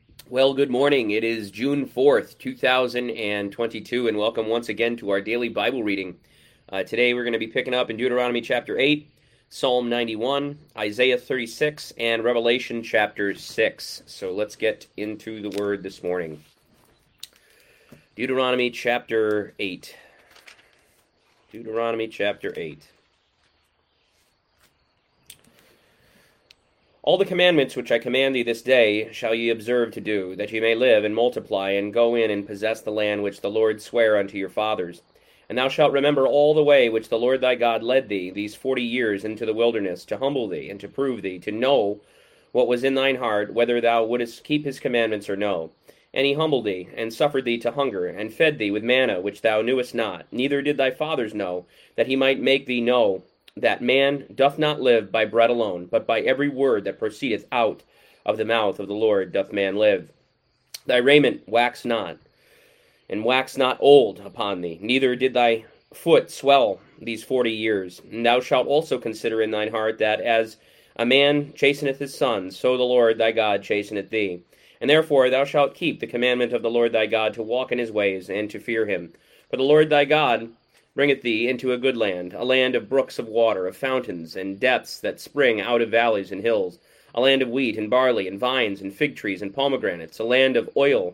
Well, good morning. It is June 4th, 2022, and welcome once again to our daily Bible reading. Today we're going to be picking up in Deuteronomy chapter 8, Psalm 91, Isaiah 36, and Revelation chapter 6. So let's get into the word this morning. Deuteronomy chapter 8. Deuteronomy chapter 8. All the commandments which I command thee this day shall ye observe to do, that ye may live and multiply, and go in and possess the land which the Lord sware unto your fathers. And thou shalt remember all the way which the Lord thy God led thee these 40 years into the wilderness, to humble thee, and to prove thee, to know what was in thine heart, whether thou wouldest keep his commandments or no. And he humbled thee, and suffered thee to hunger, and fed thee with manna which thou knewest not, neither did thy fathers know, that he might make thee know that man doth not live by bread alone, but by every word that proceedeth out of the mouth of the Lord doth man live. Thy raiment wax not, and wax not old upon thee, neither did thy foot swell these 40 years. And thou shalt also consider in thine heart that as a man chasteneth his son, so the Lord thy God chasteneth thee. And therefore thou shalt keep the commandment of the Lord thy God, to walk in his ways, and to fear him. For the Lord thy God bringeth thee into a good land, a land of brooks of water, of fountains, and depths that spring out of valleys and hills, a land of wheat and barley and vines and fig trees and pomegranates, a land of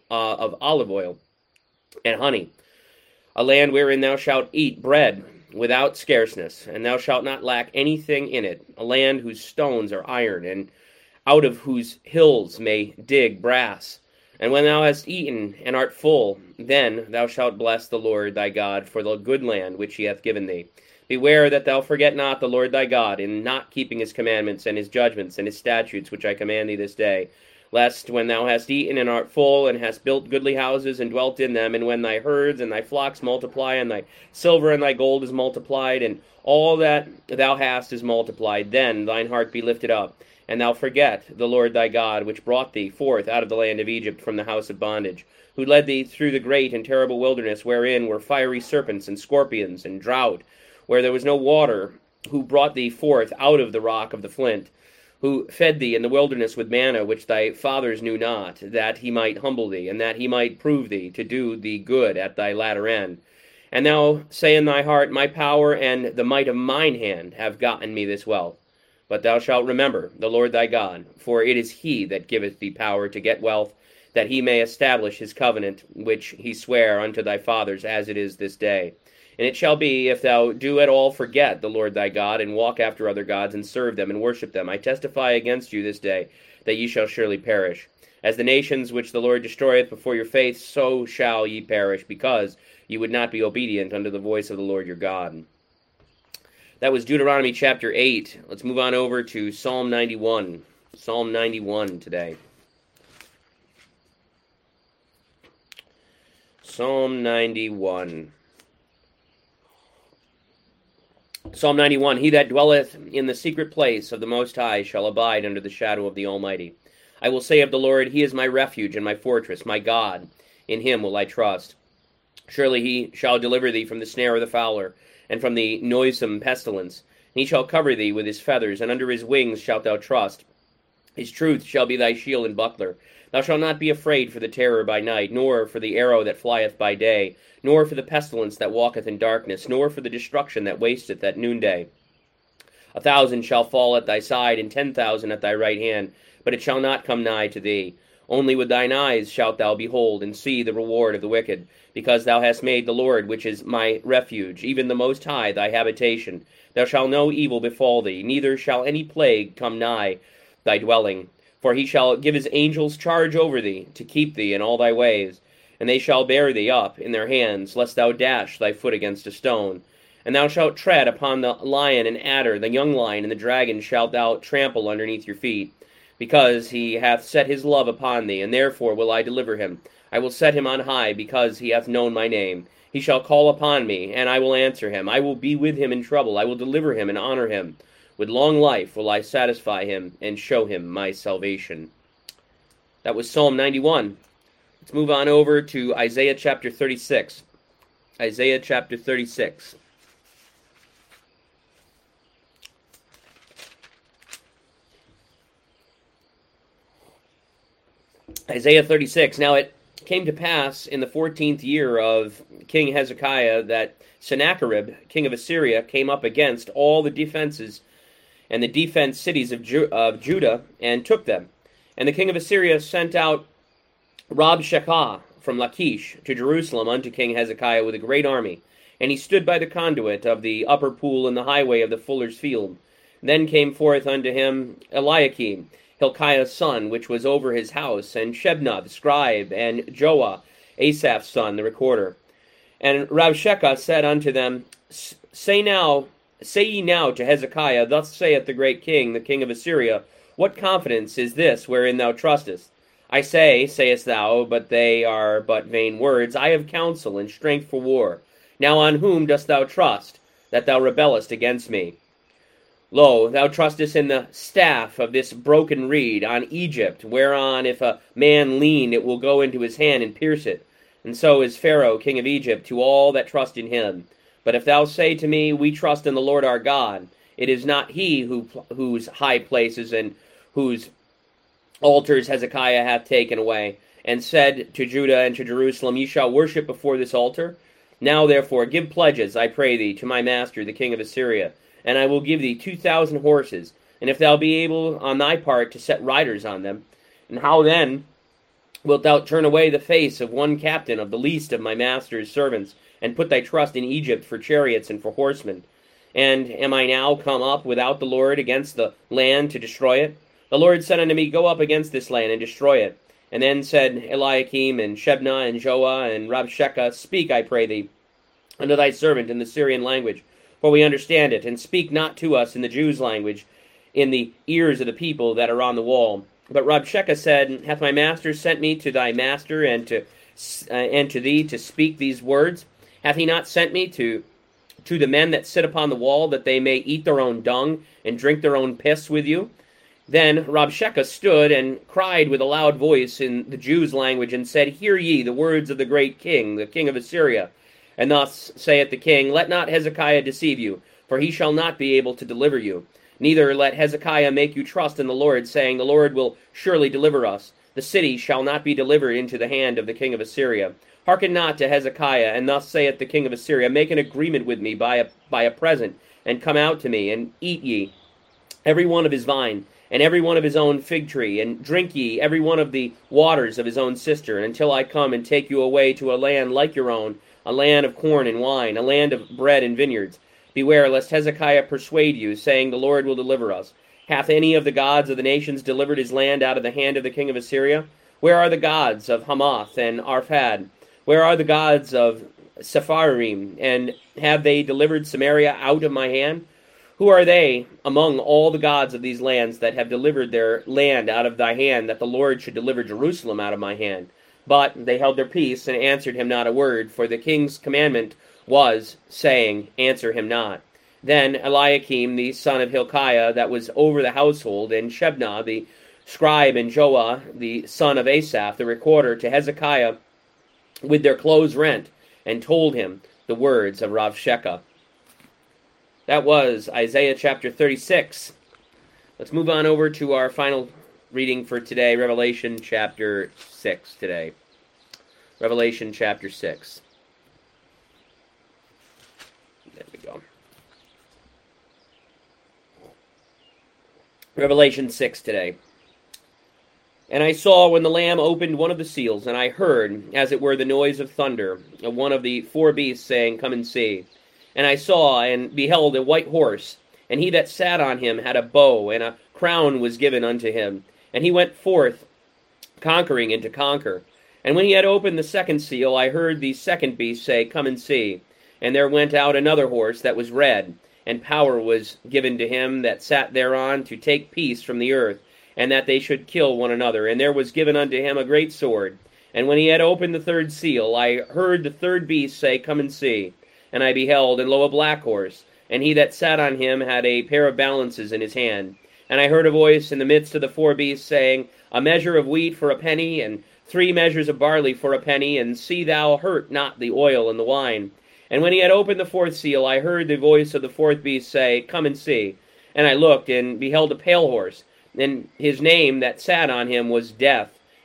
olive oil and honey, a land wherein thou shalt eat bread without scarceness, and thou shalt not lack anything in it, a land whose stones are iron, and out of whose hills may dig brass. And when thou hast eaten and art full, then thou shalt bless the Lord thy God for the good land which he hath given thee. Beware that thou forget not the Lord thy God, in not keeping his commandments and his judgments and his statutes which I command thee this day, lest when thou hast eaten and art full, and hast built goodly houses and dwelt in them, and when thy herds and thy flocks multiply, and thy silver and thy gold is multiplied, and all that thou hast is multiplied, then thine heart be lifted up, and thou forget the Lord thy God, which brought thee forth out of the land of Egypt from the house of bondage, who led thee through the great and terrible wilderness, wherein were fiery serpents and scorpions and drought, where there was no water, who brought thee forth out of the rock of the flint, who fed thee in the wilderness with manna which thy fathers knew not, that he might humble thee, and that he might prove thee, to do thee good at thy latter end. And thou say in thy heart, My power and the might of mine hand have gotten me this wealth. But thou shalt remember the Lord thy God, for it is he that giveth thee power to get wealth, that he may establish his covenant, which he sware unto thy fathers, as it is this day. And it shall be, if thou do at all forget the Lord thy God, and walk after other gods, and serve them, and worship them, I testify against you this day, that ye shall surely perish. As the nations which the Lord destroyeth before your face, so shall ye perish, because ye would not be obedient unto the voice of the Lord your God. That was Deuteronomy chapter 8. Let's move on over to Psalm 91. Psalm 91 today. Psalm 91. Psalm 91, He that dwelleth in the secret place of the Most High shall abide under the shadow of the Almighty. I will say of the Lord, He is my refuge and my fortress, my God. In him will I trust. Surely he shall deliver thee from the snare of the fowler, and from the noisome pestilence. And he shall cover thee with his feathers, and under his wings shalt thou trust. His truth shall be thy shield and buckler. Thou shalt not be afraid for the terror by night, nor for the arrow that flieth by day, nor for the pestilence that walketh in darkness, nor for the destruction that wasteth at noonday. 1,000 shall fall at thy side, and 10,000 at thy right hand, but it shall not come nigh to thee. Only with thine eyes shalt thou behold, and see the reward of the wicked, because thou hast made the Lord, which is my refuge, even the Most High, thy habitation. There shall no evil befall thee, neither shall any plague come nigh thy dwelling. For he shall give his angels charge over thee, to keep thee in all thy ways. And they shall bear thee up in their hands, lest thou dash thy foot against a stone. And thou shalt tread upon the lion and adder, the young lion and the dragon shalt thou trample underneath your feet. Because he hath set his love upon thee, and therefore will I deliver him. I will set him on high, because he hath known my name. He shall call upon me, and I will answer him. I will be with him in trouble. I will deliver him and honor him. With long life will I satisfy him, and show him my salvation. That was Psalm 91. Let's move on over to Isaiah chapter 36. Isaiah chapter 36. Isaiah 36. Now it came to pass in the 14th year of King Hezekiah that Sennacherib, king of Assyria, came up against all the defenses and the defense cities of Judah, and took them. And the king of Assyria sent out Rabshakeh from Lachish to Jerusalem unto King Hezekiah with a great army. And he stood by the conduit of the upper pool in the highway of the fuller's field. Then came forth unto him Eliakim, Hilkiah's son, which was over his house, and Shebna the scribe, and Joah, Asaph's son, the recorder. And Rabshakeh said unto them, Say ye now to Hezekiah, Thus saith the great king, the king of Assyria, What confidence is this wherein thou trustest? I say, sayest thou, but they are but vain words, I have counsel and strength for war. Now on whom dost thou trust, that thou rebellest against me? Lo, thou trustest in the staff of this broken reed, on Egypt, whereon if a man lean, it will go into his hand and pierce it. And so is Pharaoh, king of Egypt, to all that trust in him. But if thou say to me, We trust in the Lord our God, it is not he whose high places and whose altars Hezekiah hath taken away, and said to Judah and to Jerusalem, Ye shall worship before this altar. Now therefore give pledges, I pray thee, to my master, the king of Assyria, and I will give thee 2,000 horses, and if thou be able on thy part to set riders on them, and how then wilt thou turn away the face of one captain of the least of my master's servants, and put thy trust in Egypt for chariots and for horsemen? And am I now come up without the Lord against the land to destroy it? The Lord said unto me, Go up against this land and destroy it. And then said Eliakim and Shebna and Joah and Rabshakeh, Speak, I pray thee, unto thy servant in the Syrian language, for we understand it, and speak not to us in the Jews' language, in the ears of the people that are on the wall. But Rabshakeh said, Hath my master sent me to thy master and to thee to speak these words? Hath he not sent me to the men that sit upon the wall, that they may eat their own dung and drink their own piss with you? Then Rabshakeh stood and cried with a loud voice in the Jews' language, and said, Hear ye the words of the great king, the king of Assyria. And thus saith the king, Let not Hezekiah deceive you, for he shall not be able to deliver you. Neither let Hezekiah make you trust in the Lord, saying, The Lord will surely deliver us. The city shall not be delivered into the hand of the king of Assyria. Hearken not to Hezekiah, and thus saith the king of Assyria, Make an agreement with me by a present, and come out to me, and eat ye every one of his vine, and every one of his own fig tree, and drink ye every one of the waters of his own cistern, until I come and take you away to a land like your own, a land of corn and wine, a land of bread and vineyards. Beware lest Hezekiah persuade you, saying, The Lord will deliver us. Hath any of the gods of the nations delivered his land out of the hand of the king of Assyria? Where are the gods of Hamath and Arphad? Where are the gods of Sepharvaim? And have they delivered Samaria out of my hand? Who are they among all the gods of these lands that have delivered their land out of thy hand, that the Lord should deliver Jerusalem out of my hand? But they held their peace, and answered him not a word, for the king's commandment was, saying, Answer him not. Then Eliakim the son of Hilkiah, that was over the household, and Shebna the scribe, and Joah the son of Asaph, the recorder, to Hezekiah with their clothes rent, and told him the words of Rabshakeh. That was Isaiah chapter 36. Let's move on over to our final reading for today, Revelation chapter 6 today. Revelation chapter 6. There we go. Revelation 6 today. And I saw when the Lamb opened one of the seals, and I heard, as it were the noise of thunder, of one of the four beasts saying, Come and see. And I saw and beheld a white horse, and he that sat on him had a bow, and a crown was given unto him. And he went forth, conquering and to conquer. And when he had opened the second seal, I heard the second beast say, Come and see. And there went out another horse that was red, and power was given to him that sat thereon to take peace from the earth, and that they should kill one another. And there was given unto him a great sword. And when he had opened the third seal, I heard the third beast say, Come and see. And I beheld, and lo, a black horse, and he that sat on him had a pair of balances in his hand. And I heard a voice in the midst of the four beasts, saying, A measure of wheat for a penny, and 3 measures of barley for a penny, and see thou hurt not the oil and the wine. And when he had opened the fourth seal, I heard the voice of the fourth beast say, Come and see. And I looked, and beheld a pale horse, and his name that sat on him was Death,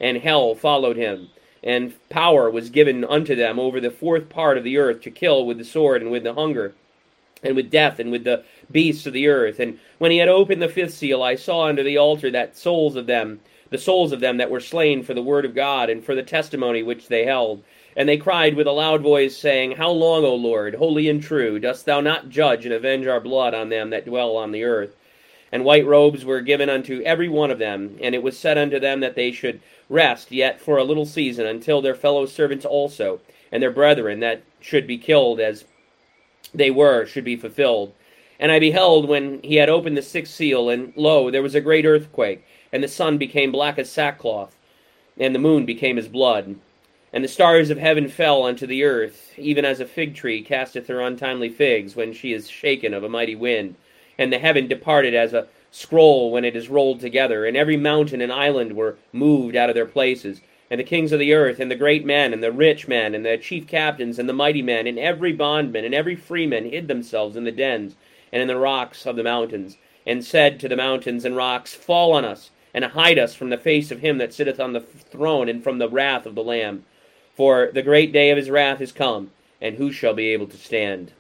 and hell followed him. And power was given unto them over the fourth part of the earth to kill with the sword and with the hunger, and with death, and with the beasts of the earth. And when he had opened the fifth seal, I saw under the altar the souls of them that were slain for the word of God, and for the testimony which they held. And they cried with a loud voice, saying, How long, O Lord, holy and true, dost thou not judge and avenge our blood on them that dwell on the earth? And white robes were given unto every one of them, and it was said unto them that they should rest yet for a little season, until their fellow servants also, and their brethren that should be killed as they were, should be fulfilled. And I beheld when he had opened the sixth seal, and lo, there was a great earthquake, and the sun became black as sackcloth, and the moon became as blood. And the stars of heaven fell unto the earth, even as a fig tree casteth her untimely figs when she is shaken of a mighty wind. And the heaven departed as a scroll when it is rolled together, and every mountain and island were moved out of their places. And the kings of the earth, and the great men, and the rich men, and the chief captains, and the mighty men, and every bondman, and every freeman hid themselves in the dens, and in the rocks of the mountains, and said to the mountains and rocks, Fall on us, and hide us from the face of him that sitteth on the throne, and from the wrath of the Lamb. For the great day of his wrath is come, and who shall be able to stand?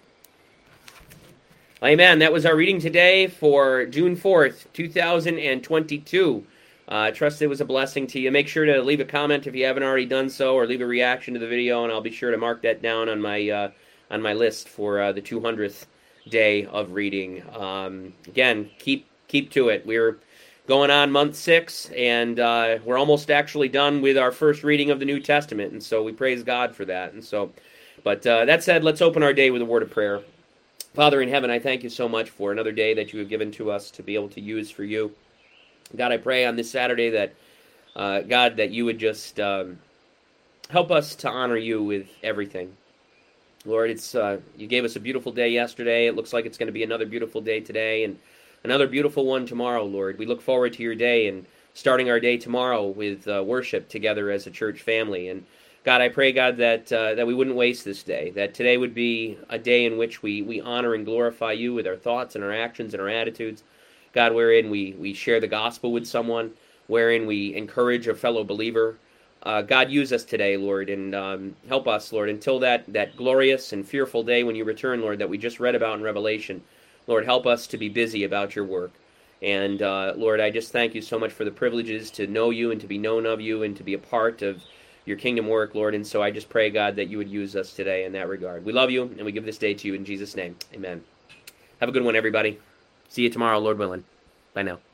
Amen. That was our reading today for June 4th, 2022. I trust it was a blessing to you. Make sure to leave a comment if you haven't already done so, or leave a reaction to the video, and I'll be sure to mark that down on my list for the 200th day of reading. Again, keep to it. We're going on month 6, and we're almost actually done with our first reading of the New Testament, and so we praise God for that. But that said, let's open our day with a word of prayer. Father in heaven, I thank you so much for another day that you have given to us to be able to use for you. God, I pray on this Saturday that, God, that you would just help us to honor you with everything. Lord, you gave us a beautiful day yesterday. It looks like it's going to be another beautiful day today, and another beautiful one tomorrow, Lord. We look forward to your day and starting our day tomorrow with worship together as a church family. And God, I pray, God, that we wouldn't waste this day, that today would be a day in which we honor and glorify you with our thoughts and our actions and our attitudes. God, wherein we share the gospel with someone, wherein we encourage a fellow believer. God, use us today, Lord, and help us, Lord, until that glorious and fearful day when you return, Lord, that we just read about in Revelation. Lord, help us to be busy about your work. And Lord, I just thank you so much for the privileges to know you and to be known of you and to be a part of your kingdom work, Lord. And so I just pray, God, that you would use us today in that regard. We love you, and we give this day to you in Jesus' name. Amen. Have a good one, everybody. See you tomorrow, Lord willing. Bye now.